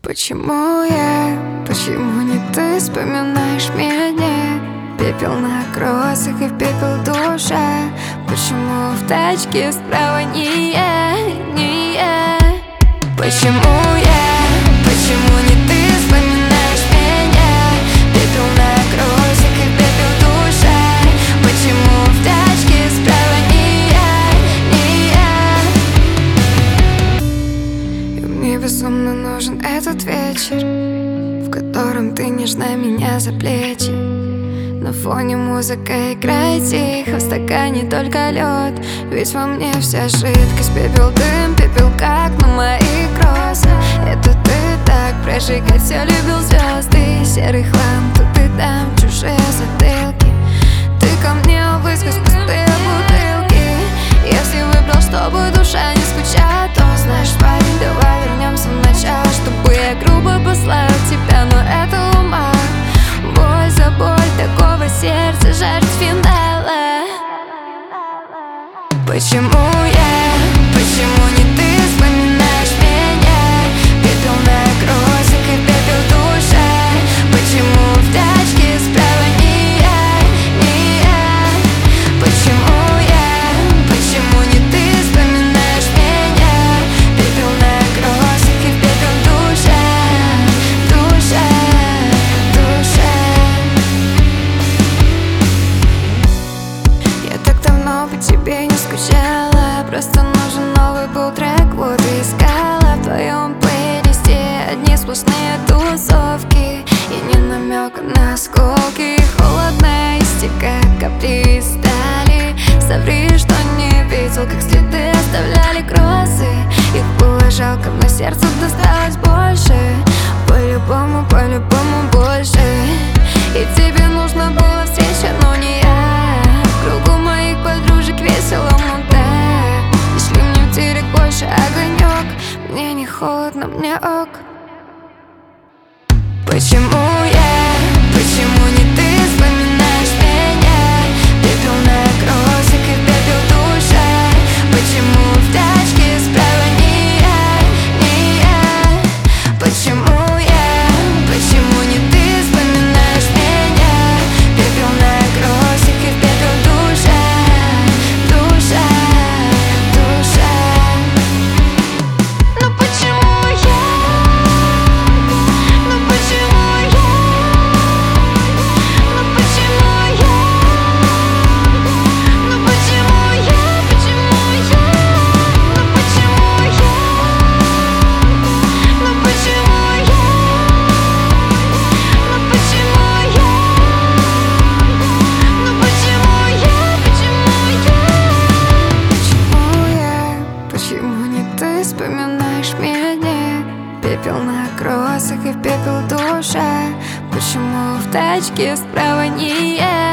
Почему не ты вспоминаешь меня? Пепел на кроссах и в пепел душа. Почему в тачке справа не я? Почему не ты вспоминаешь меня? Пепел на кроссах и в пепел душа. Почему в тачке справа не я? И мне безумно нужен этот вечер, в котором ты нежна меня за плечи. На фоне музыка играет тихо, в стакане только лед. Ведь во мне вся жидкость, пепел, дым, пепел, как на мои кроссы. Это ты так прожигать все любил звезды. Серый хлам тут и там, чужие затылки. Ты ко мне высквозь пустые бутылки. Если выбрал, чтобы душа не скучала, то знаешь, парень, давай вернемся в начало, чтобы я грубо послал тебя, но это ума. Боль за боль, такого сердца жарит финала. Почему не ты вспоминаешь меня? Пепел на кроссах и пепел душа. Почему в тачке справа не я? Почему не ты вспоминаешь меня? Пепел на кроссах и пепел душа. Я так давно по тебе не скучала, просто нужен новый был трек, вот и искала. В твоем плейлисте одни сплошные тусовки и ни намека на осколки. Холодная истека, капли стали. Соври, что не видел, как следы оставляли кроссы. Их было жалко, но сердцу досталось больше. По-любому больше. И тебе нужно было встреча, но не я. В кругу моих подружек весело, но так. Не шли мне в директ больше огонек. Мне не холодно, мне ок. Почему не ты вспоминаешь меня? Пепел на кроссах и пепел душа. Почему в тачке справа не я? Почему не ты вспоминаешь меня? Пепел на кроссах и пепел душа. Ну почему я? Ну почему я? Ну почему я? Ну почему я? Почему я? Ну почему я? Ну почему я? Ну почему я? Ну почему я? Почему не ты вспоминаешь меня? Пепел на кроссах и в пепел душа. Почему в тачке справа не я?